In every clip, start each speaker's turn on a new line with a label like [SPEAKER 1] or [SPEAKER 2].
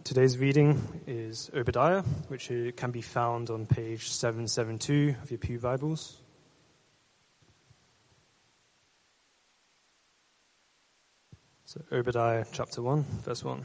[SPEAKER 1] Today's reading is Obadiah, which can be found on page 772 of your Pew Bibles. So Obadiah chapter 1, verse 1.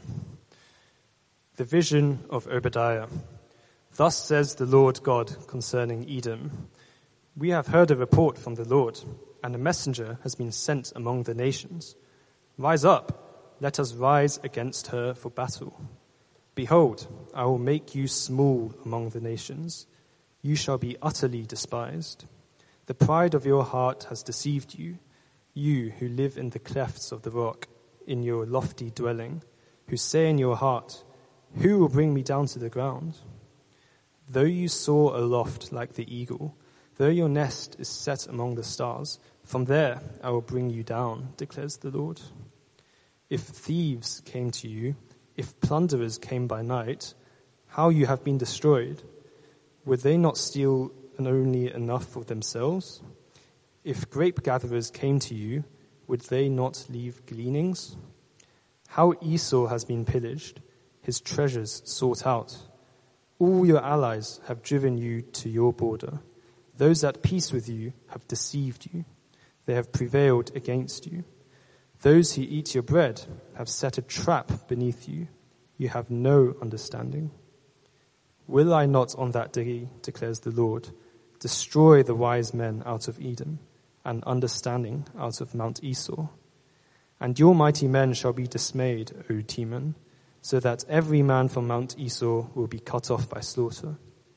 [SPEAKER 1] The vision of Obadiah. Thus says the Lord God concerning Edom. We have heard a report from the Lord, and a messenger has been sent among the nations. Rise up, let us rise against her for battle. Behold, I will make you small among the nations. You shall be utterly despised. The pride of your heart has deceived you, you who live in the clefts of the rock, in your lofty dwelling, who say in your heart, who will bring me down to the ground? Though you soar aloft like the eagle, though your nest is set among the stars, from there I will bring you down, declares the Lord. If thieves came to you, if plunderers came by night, how you have been destroyed, would they not steal only enough for themselves? If grape gatherers came to you, would they not leave gleanings? How Esau has been pillaged, his treasures sought out. All your allies have driven you to your border. Those at peace with you have deceived you. They have prevailed against you. Those who eat your bread have set a trap beneath you. You have no understanding. Will I not on that day, declares the Lord, destroy the wise men out of Edom and understanding out of Mount Esau? And your mighty men shall be dismayed, O Teman, so that every man from Mount Esau will be cut off by slaughter.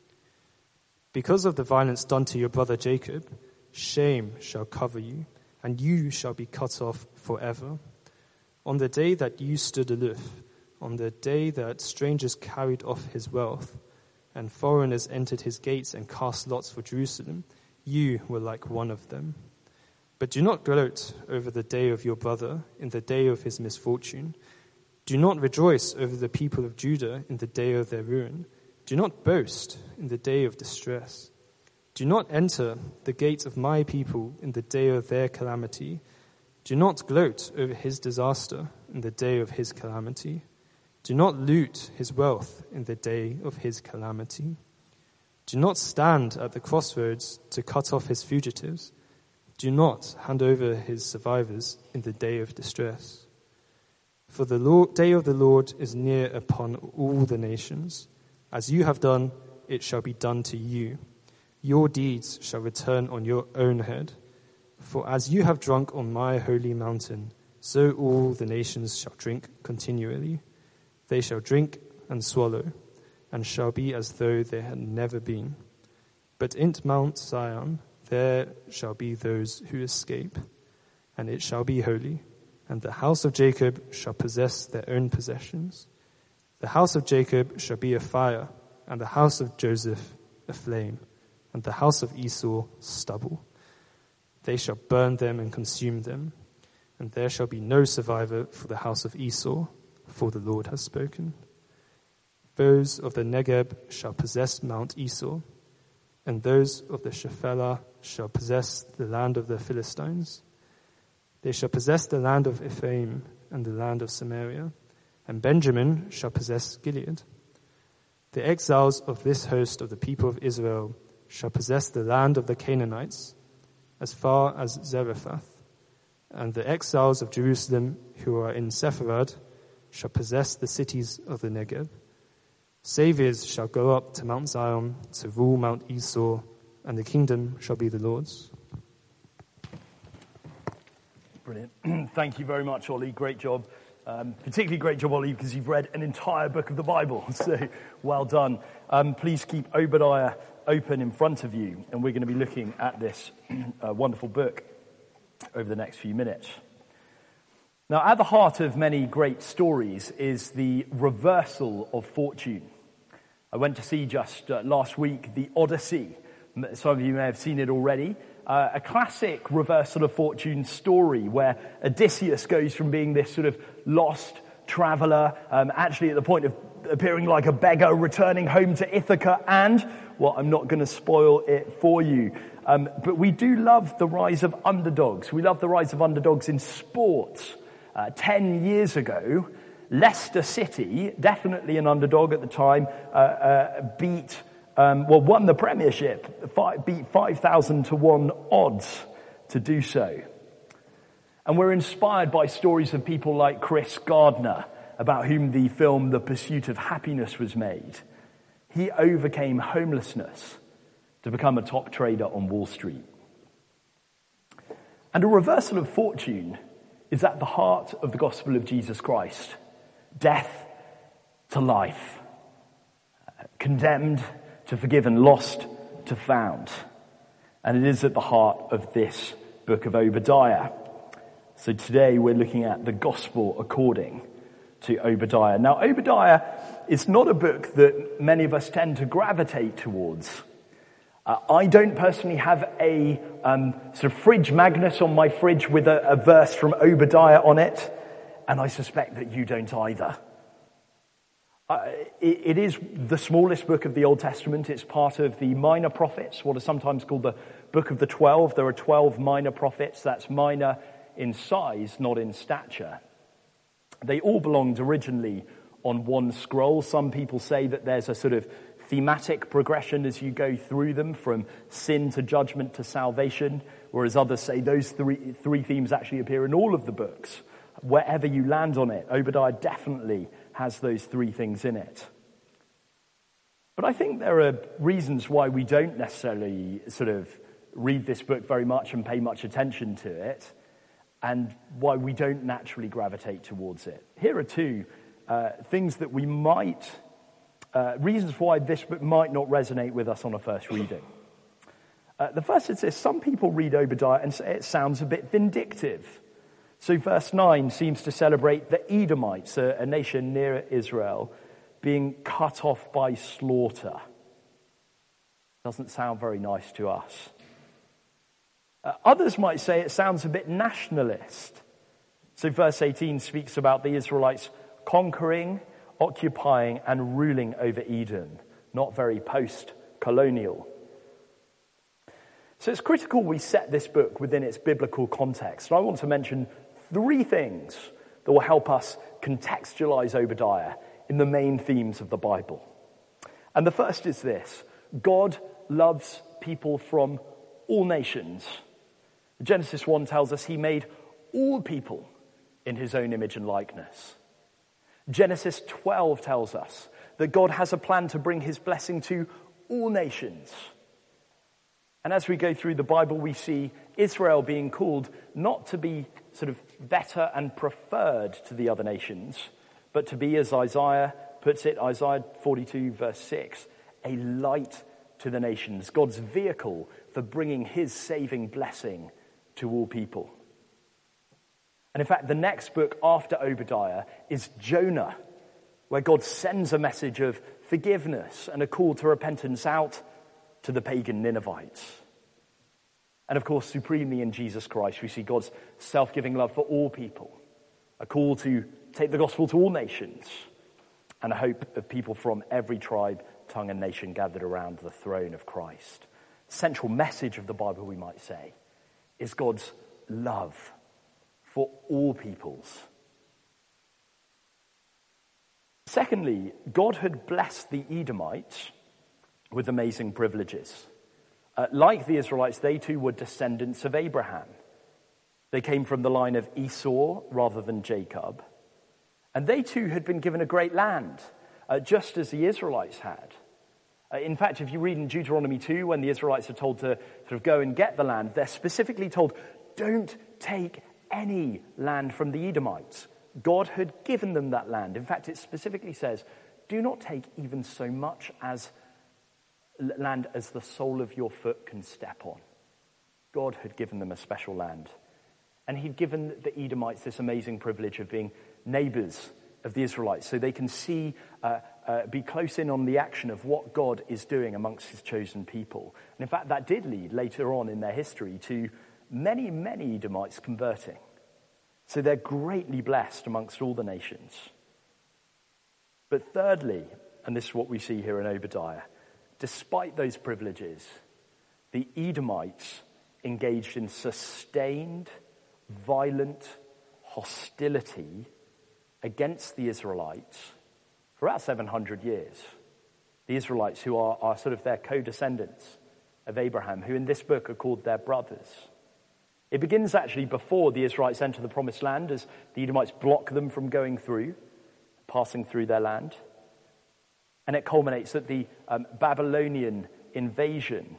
[SPEAKER 1] Because of the violence done to your brother Jacob, shame shall cover you, and you shall be cut off forever. On the day that you stood aloof, on the day that strangers carried off his wealth, and foreigners entered his gates and cast lots for Jerusalem, you were like one of them. But do not gloat over the day of your brother in the day of his misfortune. Do not rejoice over the people of Judah in the day of their ruin. Do not boast in the day of distress. Do not enter the gate of my people in the day of their calamity. Do not gloat over his disaster in the day of his calamity. Do not loot his wealth in the day of his calamity. Do not stand at the crossroads to cut off his fugitives. Do not hand over his survivors in the day of distress. For the day of the Lord is near upon all the nations. As you have done, it shall be done to you. Your deeds shall return on your own head. For as you have drunk on my holy mountain, so all the nations shall drink continually. They shall drink and swallow, and shall be as though they had never been. But in Mount Zion there shall be those who escape, and it shall be holy, and the house of Jacob shall possess their own possessions. The house of Jacob shall be a fire, and the house of Joseph a flame, and the house of Esau stubble. They shall burn them and consume them, and there shall be no survivor for the house of Esau, for the Lord has spoken. Those of the Negeb shall possess Mount Esau, and those of the Shephelah shall possess the land of the Philistines. They shall possess the land of Ephraim and the land of Samaria, and Benjamin shall possess Gilead. The exiles of this host of the people of Israel shall possess the land of the Canaanites, as far as Zarephath, and the exiles of Jerusalem who are in Sepharad shall possess the cities of the Negeb. Saviors shall go up to Mount Zion to rule Mount Esau, and the kingdom shall be the Lord's.
[SPEAKER 2] Brilliant. Thank you very much, Ollie. Great job. Particularly great job, Ollie, because you've read an entire book of the Bible. So well done. Please keep Obadiah open in front of you, and we're going to be looking at this wonderful book over the next few minutes. Now, at the heart of many great stories is the reversal of fortune. I went to see just last week the Odyssey. Some of you may have seen it already. A classic reversal of fortune story where Odysseus goes from being this sort of lost traveller, actually at the point of appearing like a beggar, returning home to Ithaca, and, well, I'm not going to spoil it for you, but we do love the rise of underdogs. We love the rise of underdogs in sports. 10 years ago, Leicester City, definitely an underdog at the time, won the Premiership, beat 5,000 to 1 odds to do so. And we're inspired by stories of people like Chris Gardner, about whom the film The Pursuit of Happiness was made. He overcame homelessness to become a top trader on Wall Street. And a reversal of fortune is at the heart of the gospel of Jesus Christ. Death to life. Condemned to forgiven, lost to found. And it is at the heart of this book of Obadiah. So today we're looking at the gospel according to Obadiah. Now, Obadiah is not a book that many of us tend to gravitate towards. I don't personally have a sort of fridge magnet on my fridge with a verse from Obadiah on it, and I suspect that you don't either. It is the smallest book of the Old Testament. It's part of the minor prophets, what are sometimes called the Book of the 12. There are 12 minor prophets. That's minor in size, not in stature. They all belonged originally on one scroll. Some people say that there's a sort of thematic progression as you go through them, from sin to judgment to salvation, whereas others say those three themes actually appear in all of the books. Wherever you land on it, Obadiah definitely has those three things in it. But I think there are reasons why we don't necessarily sort of read this book very much and pay much attention to it, and why we don't naturally gravitate towards it. Here are two things that we might, reasons why this book might not resonate with us on a first reading. The first is this: some people read Obadiah and say it sounds a bit vindictive. So verse 9 seems to celebrate the Edomites, a nation near Israel, being cut off by slaughter. Doesn't sound very nice to us. Others might say it sounds a bit nationalist. So verse 18 speaks about the Israelites conquering, occupying, and ruling over Edom. Not very post-colonial. So it's critical we set this book within its biblical context. And I want to mention three things that will help us contextualize Obadiah in the main themes of the Bible. And the first is this: God loves people from all nations. Genesis 1 tells us he made all people in his own image and likeness. Genesis 12 tells us that God has a plan to bring his blessing to all nations. And as we go through the Bible, we see Israel being called not to be sort of better and preferred to the other nations, but to be, as Isaiah puts it, Isaiah 42 verse 6, a light to the nations, God's vehicle for bringing his saving blessing to all people. And in fact, the next book after Obadiah is Jonah, where God sends a message of forgiveness and a call to repentance out to the pagan Ninevites. And of course, supremely in Jesus Christ, we see God's self-giving love for all people, a call to take the gospel to all nations, and a hope of people from every tribe, tongue, and nation gathered around the throne of Christ. Central message of the Bible, we might say, is God's love for all peoples. Secondly, God had blessed the Edomites with amazing privileges. Like the Israelites, they too were descendants of Abraham. They came from the line of Esau rather than Jacob. And they too had been given a great land, just as the Israelites had. In fact, if you read in Deuteronomy 2, when the Israelites are told to sort of go and get the land, they're specifically told, don't take any land from the Edomites. God had given them that land. In fact, it specifically says, do not take even so much as land as the sole of your foot can step on. God had given them a special land. And he'd given the Edomites this amazing privilege of being neighbors of the Israelites, so they can see, be close in on the action of what God is doing amongst his chosen people. And in fact, that did lead later on in their history to many, many Edomites converting. So they're greatly blessed amongst all the nations. But thirdly, and this is what we see here in Obadiah, despite those privileges, the Edomites engaged in sustained, violent hostility against the Israelites for about 700 years. The Israelites, who are sort of their co-descendants of Abraham, who in this book are called their brothers. It begins actually before the Israelites enter the promised land, as the Edomites block them from going through, passing through their land. And it culminates at the Babylonian invasion,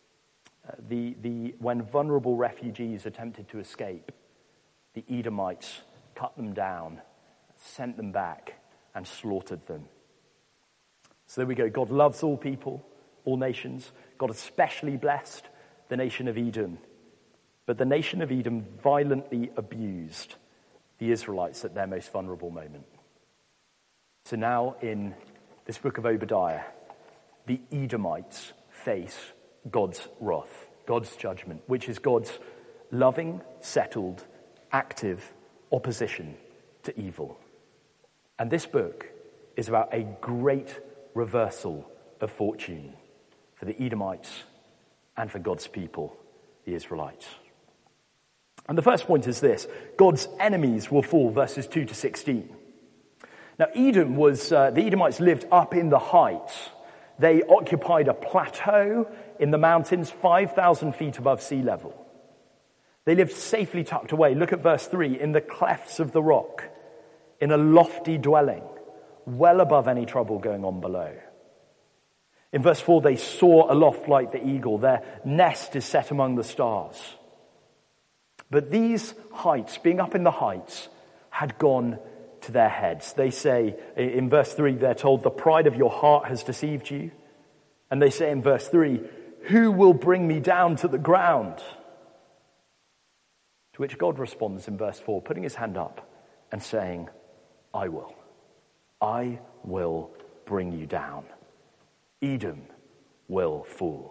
[SPEAKER 2] when vulnerable refugees attempted to escape. The Edomites cut them down, sent them back, and slaughtered them. So there we go. God loves all people, all nations. God especially blessed the nation of Edom. But the nation of Edom violently abused the Israelites at their most vulnerable moment. So now in this book of Obadiah, the Edomites face God's wrath, God's judgment, which is God's loving, settled, active opposition to evil. And this book is about a great reversal of fortune for the Edomites and for God's people, the Israelites. And the first point is this: God's enemies will fall, verses 2 to 16. Now, Edom was, the Edomites lived up in the heights. They occupied a plateau in the mountains 5,000 feet above sea level. They lived safely tucked away. Look at verse 3, in the clefts of the rock, in a lofty dwelling, well above any trouble going on below. In verse 4, they soar aloft like the eagle. Their nest is set among the stars. But these heights, being up in the heights, had gone to their heads. They say, in verse 3, they're told, the pride of your heart has deceived you. And they say in verse 3, who will bring me down to the ground? To which God responds in verse 4, putting his hand up and saying, I will. I will bring you down. Edom will fall.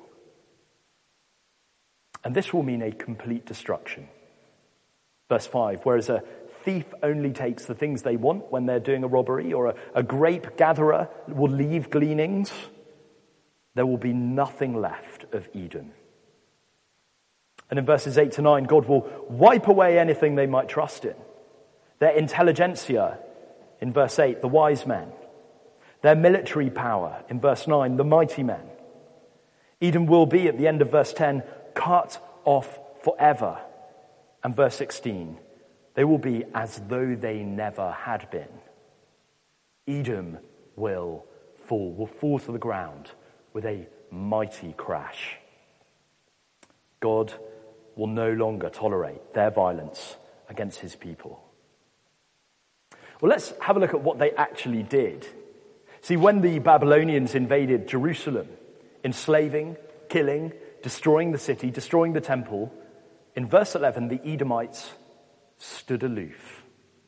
[SPEAKER 2] And this will mean a complete destruction. Verse 5, whereas a thief only takes the things they want when they're doing a robbery, or a grape gatherer will leave gleanings, there will be nothing left of Edom. And in verses 8 to 9, God will wipe away anything they might trust in. Their intelligentsia, in verse 8, the wise men. Their military power, in verse 9, the mighty men. Edom will be, at the end of verse 10, cut off forever. And verse 16, they will be as though they never had been. Edom will fall to the ground with a mighty crash. God will no longer tolerate their violence against his people. Well, let's have a look at what they actually did. See, when the Babylonians invaded Jerusalem, enslaving, killing, destroying the city, destroying the temple, in verse 11, the Edomites stood aloof.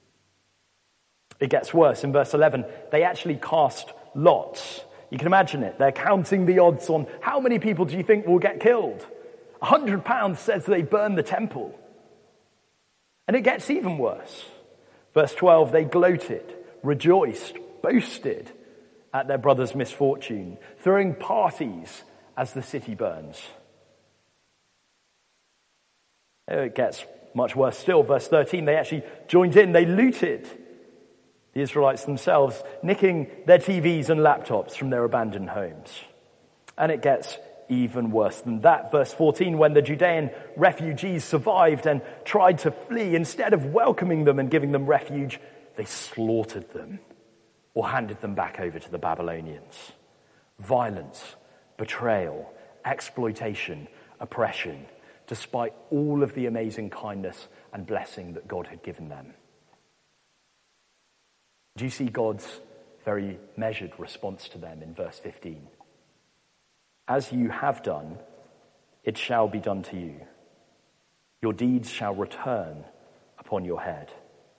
[SPEAKER 2] It gets worse. In verse 11, they actually cast lots. You can imagine it. They're counting the odds on how many people do you think will get killed. £100 says they burn the temple. And it gets even worse. Verse 12, they gloated, rejoiced, boasted at their brother's misfortune, throwing parties as the city burns. It gets much worse still. Verse 13, they actually joined in. They looted the Israelites themselves, nicking their TVs and laptops from their abandoned homes. And it gets even worse than that. Verse 14, when the Judean refugees survived and tried to flee, instead of welcoming them and giving them refuge, they slaughtered them or handed them back over to the Babylonians. Violence, betrayal, exploitation, oppression, despite all of the amazing kindness and blessing that God had given them. Do you see God's very measured response to them in verse 15? As you have done, it shall be done to you. Your deeds shall return upon your head.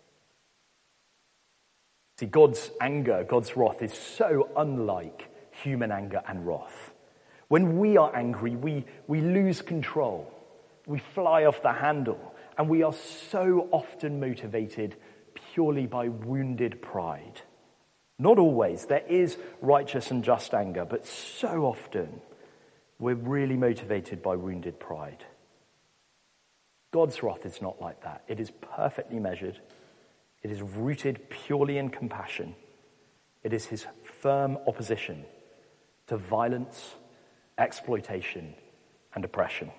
[SPEAKER 2] See, God's anger, God's wrath is so unlike human anger and wrath. When we are angry, we lose control. We fly off the handle, and we are so often motivated purely by wounded pride. Not always. There is righteous and just anger, but so often we're really motivated by wounded pride. God's wrath is not like that. It is perfectly measured. It is rooted purely in compassion. It is his firm opposition to violence, exploitation, and oppression.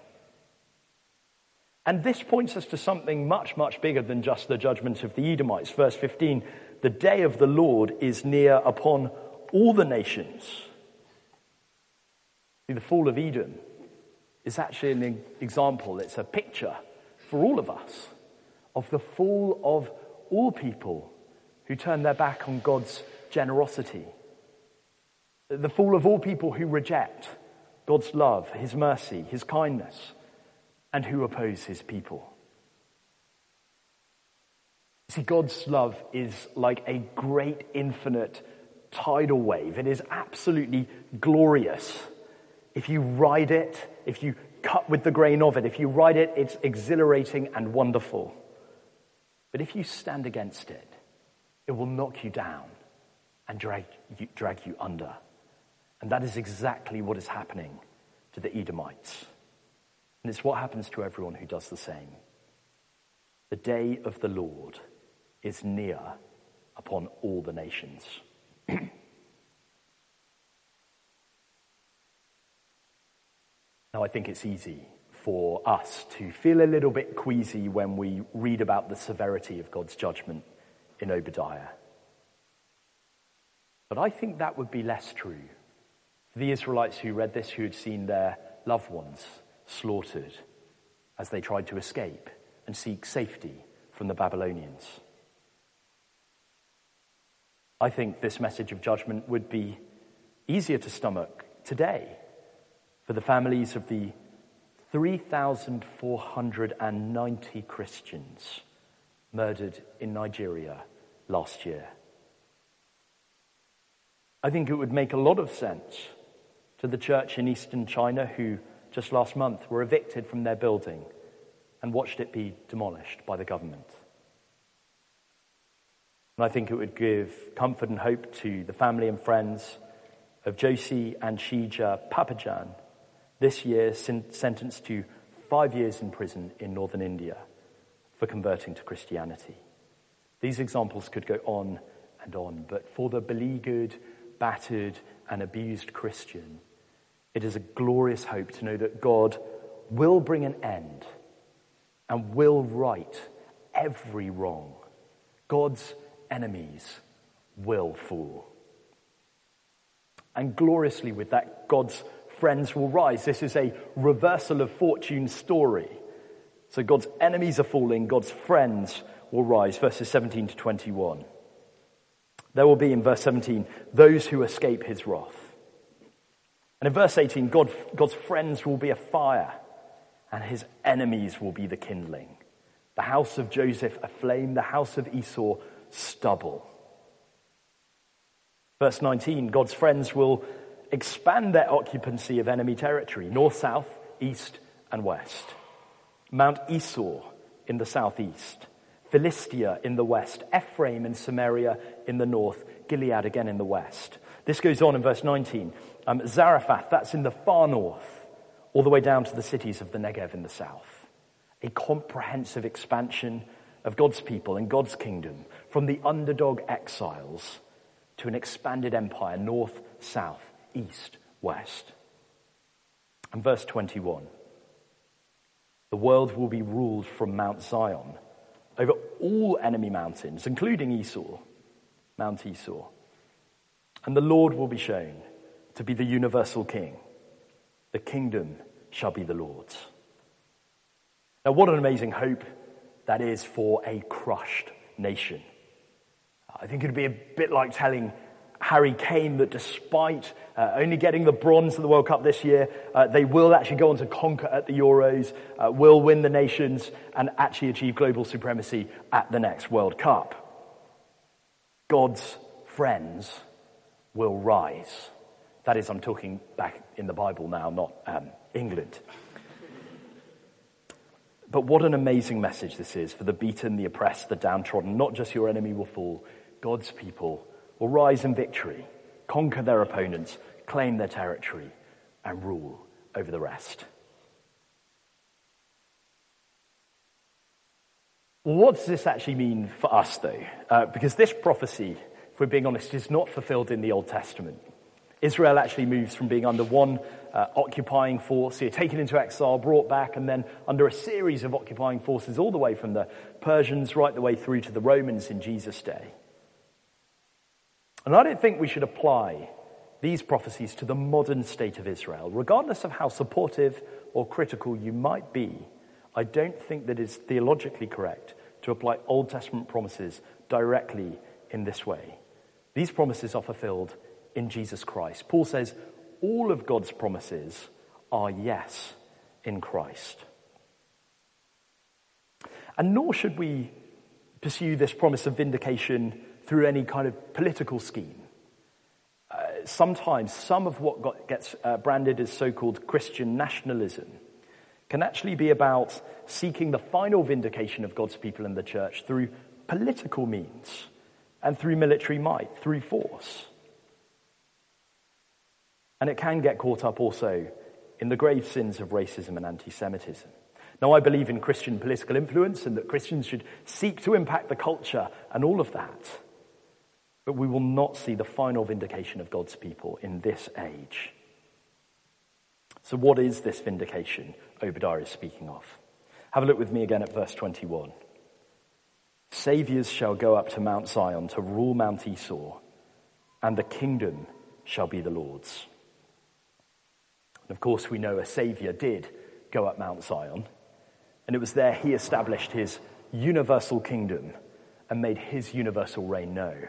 [SPEAKER 2] And this points us to something much, much bigger than just the judgment of the Edomites. Verse 15, the day of the Lord is near upon all the nations. See, the fall of Edom is actually an example, it's a picture for all of us of the fall of all people who turn their back on God's generosity. The fall of all people who reject God's love, his mercy, his kindness, and who oppose his people. See, God's love is like a great infinite tidal wave. It is absolutely glorious. If you ride it, if you cut with the grain of it, if you ride it, it's exhilarating and wonderful. But if you stand against it, it will knock you down and drag you under. And that is exactly what is happening to the Edomites. And it's what happens to everyone who does the same. The day of the Lord is near upon all the nations. Now, I think it's easy for us to feel a little bit queasy when we read about the severity of God's judgment in Obadiah. But I think that would be less true for the Israelites who read this, who had seen their loved ones slaughtered as they tried to escape and seek safety from the Babylonians. I think this message of judgment would be easier to stomach today for the families of the 3,490 Christians murdered in Nigeria last year. I think it would make a lot of sense to the church in eastern China who just last month were evicted from their building and watched it be demolished by the government. And I think it would give comfort and hope to the family and friends of Josie and Shija Papajan, this year sentenced to 5 years in prison in northern India for converting to Christianity. These examples could go on and on, but for the beleaguered, battered, and abused Christian, it is a glorious hope to know that God will bring an end and will right every wrong. God's enemies will fall. And gloriously with that, God's friends will rise. This is a reversal of fortune story. So God's enemies are falling, God's friends will rise. Verses 17 to 21. There will be, in verse 17, those who escape his wrath. And in verse 18, God's friends will be a fire, and his enemies will be the kindling. The house of Joseph a flame, the house of Esau stubble. Verse 19, God's friends will expand their occupancy of enemy territory, north, south, east, and west. Mount Esau in the southeast, Philistia in the west, Ephraim and Samaria in the north, Gilead again in the west. This goes on in verse 19. Zarephath, that's in the far north, all the way down to the cities of the Negev in the south. A comprehensive expansion of God's people and God's kingdom from the underdog exiles to an expanded empire, north, south, east, west. And verse 21. The world will be ruled from Mount Zion over all enemy mountains, including Esau, Mount Esau. And the Lord will be shown to be the universal king. The kingdom shall be the Lord's. Now, what an amazing hope that is for a crushed nation. I think it would be a bit like telling Harry Kane that despite only getting the bronze at the World Cup this year, they will actually go on to conquer at the Euros, will win the nations, and actually achieve global supremacy at the next World Cup. God's friends will rise. That is, I'm talking back in the Bible now, not England. But what an amazing message this is for the beaten, the oppressed, the downtrodden. Not just your enemy will fall, God's people will rise in victory, conquer their opponents, claim their territory, and rule over the rest. Well, what does this actually mean for us, though? Because this prophecy, if we're being honest, is not fulfilled in the Old Testament. Israel actually moves from being under one occupying force, taken into exile, brought back, and then under a series of occupying forces all the way from the Persians right the way through to the Romans in Jesus' day. And I don't think we should apply these prophecies to the modern state of Israel. Regardless of how supportive or critical you might be, I don't think that it's theologically correct to apply Old Testament promises directly in this way. These promises are fulfilled in Jesus Christ. Paul says all of God's promises are yes in Christ. And nor should we pursue this promise of vindication through any kind of political scheme. Sometimes some of what gets branded as so-called Christian nationalism can actually be about seeking the final vindication of God's people in the church through political means and through military might, through force. And it can get caught up also in the grave sins of racism and anti-Semitism. Now, I believe in Christian political influence and that Christians should seek to impact the culture and all of that. But we will not see the final vindication of God's people in this age. So what is this vindication Obadiah is speaking of? Have a look with me again at verse 21. Saviors shall go up to Mount Zion to rule Mount Esau, and the kingdom shall be the Lord's. And of course, we know a Savior did go up Mount Zion, and it was there he established his universal kingdom and made his universal reign known.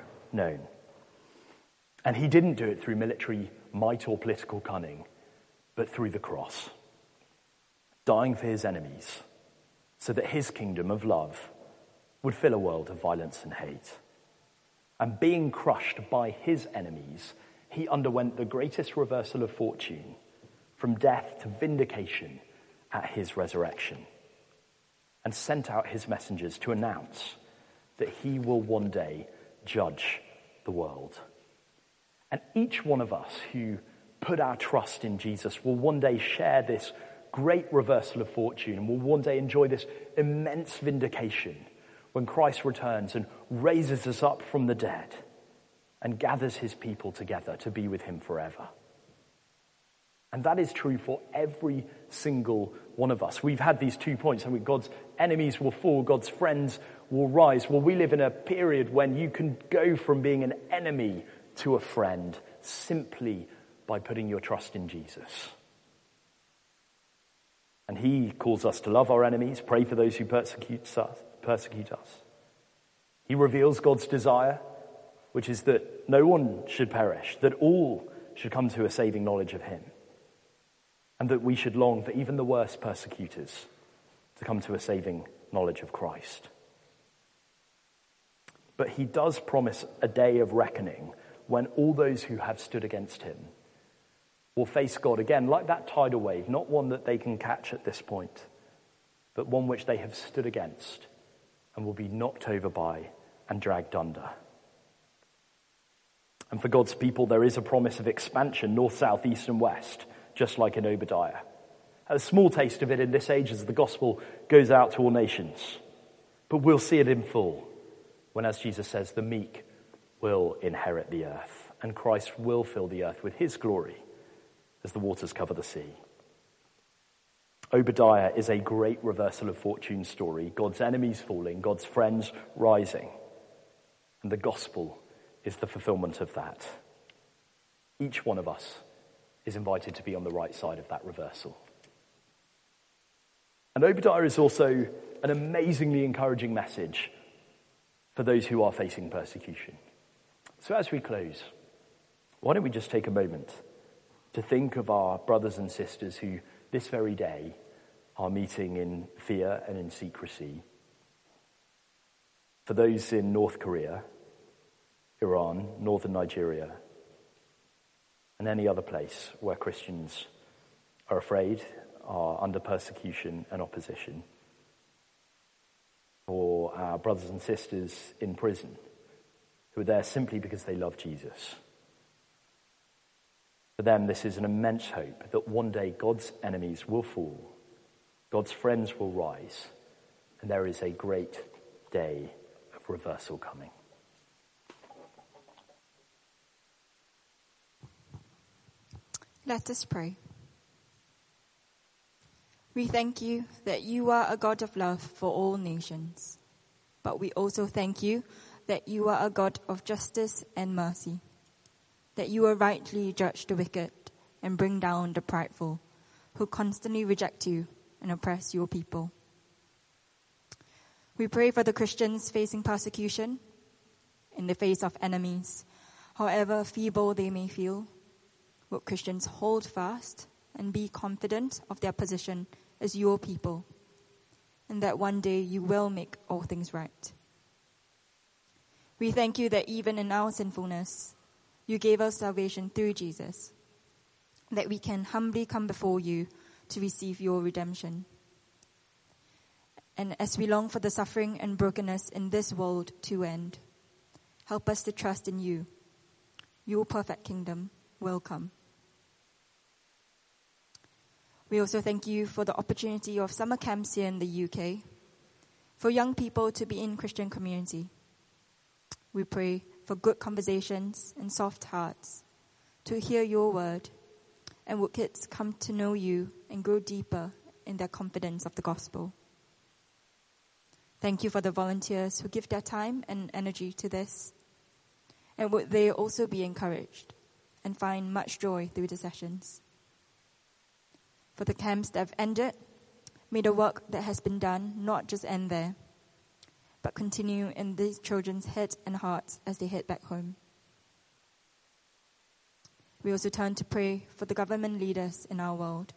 [SPEAKER 2] And he didn't do it through military might or political cunning, but through the cross, dying for his enemies so that his kingdom of love would fill a world of violence and hate. And being crushed by his enemies, he underwent the greatest reversal of fortune, from death to vindication at his resurrection, and sent out his messengers to announce that he will one day judge the world. And each one of us who put our trust in Jesus will one day share this great reversal of fortune and will one day enjoy this immense vindication when Christ returns and raises us up from the dead and gathers his people together to be with him forever. And that is true for every single one of us. We've had these 2 points. God's enemies will fall, God's friends will rise. Well, we live in a period when you can go from being an enemy to a friend simply by putting your trust in Jesus. And he calls us to love our enemies, pray for those who persecute us. He reveals God's desire, which is that no one should perish, that all should come to a saving knowledge of him. And that we should long for even the worst persecutors to come to a saving knowledge of Christ. But he does promise a day of reckoning when all those who have stood against him will face God again, like that tidal wave, not one that they can catch at this point, but one which they have stood against and will be knocked over by and dragged under. And for God's people, there is a promise of expansion, north, south, east, and west, just like in Obadiah. A small taste of it in this age as the gospel goes out to all nations. But we'll see it in full when, as Jesus says, the meek will inherit the earth, and Christ will fill the earth with his glory as the waters cover the sea. Obadiah is a great reversal of fortune story, God's enemies falling, God's friends rising. And the gospel is the fulfillment of that. Each one of us is invited to be on the right side of that reversal. And Obadiah is also an amazingly encouraging message for those who are facing persecution. So as we close, why don't we just take a moment to think of our brothers and sisters who this very day are meeting in fear and in secrecy. For those in North Korea, Iran, northern Nigeria, and any other place where Christians are afraid, are under persecution and opposition. For our brothers and sisters in prison who are there simply because they love Jesus. For them, this is an immense hope that one day God's enemies will fall, God's friends will rise, and there is a great day of reversal coming.
[SPEAKER 3] Let us pray. We thank you that you are a God of love for all nations, but we also thank you that you are a God of justice and mercy, that you will rightly judge the wicked and bring down the prideful, who constantly reject you and oppress your people. We pray for the Christians facing persecution in the face of enemies, however feeble they may feel. Would Christians hold fast and be confident of their position as your people, and that one day you will make all things right. We thank you that even in our sinfulness, you gave us salvation through Jesus, that we can humbly come before you to receive your redemption. And as we long for the suffering and brokenness in this world to end, help us to trust in you. Your perfect kingdom will come. We also thank you for the opportunity of summer camps here in the UK, for young people to be in Christian community. We pray for good conversations and soft hearts to hear your word, and would kids come to know you and grow deeper in their confidence of the gospel. Thank you for the volunteers who give their time and energy to this, and would they also be encouraged and find much joy through the sessions. For the camps that have ended, may the work that has been done not just end there, but continue in these children's heads and hearts as they head back home. We also turn to pray for the government leaders in our world.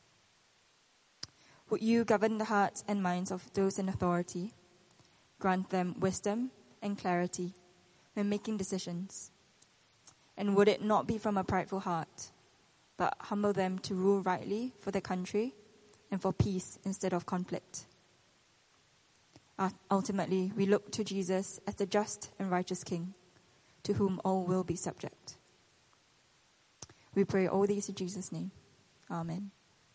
[SPEAKER 3] Would you govern the hearts and minds of those in authority, grant them wisdom and clarity when making decisions, and would it not be from a prideful heart, but humble them to rule rightly for their country and for peace instead of conflict. Ultimately, we look to Jesus as the just and righteous King, to whom all will be subject. We pray all these in Jesus' name. Amen.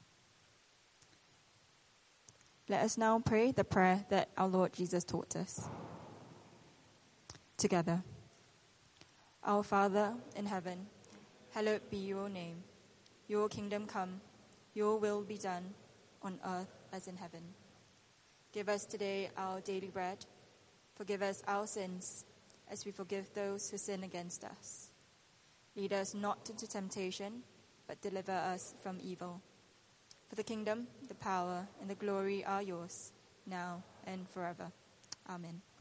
[SPEAKER 3] Let us now pray the prayer that our Lord Jesus taught us. Together. Our Father in heaven, hallowed be your name. Your kingdom come, your will be done, on earth as in heaven. Give us today our daily bread. Forgive us our sins, as we forgive those who sin against us. Lead us not into temptation, but deliver us from evil. For the kingdom, the power, and the glory are yours, now and forever. Amen.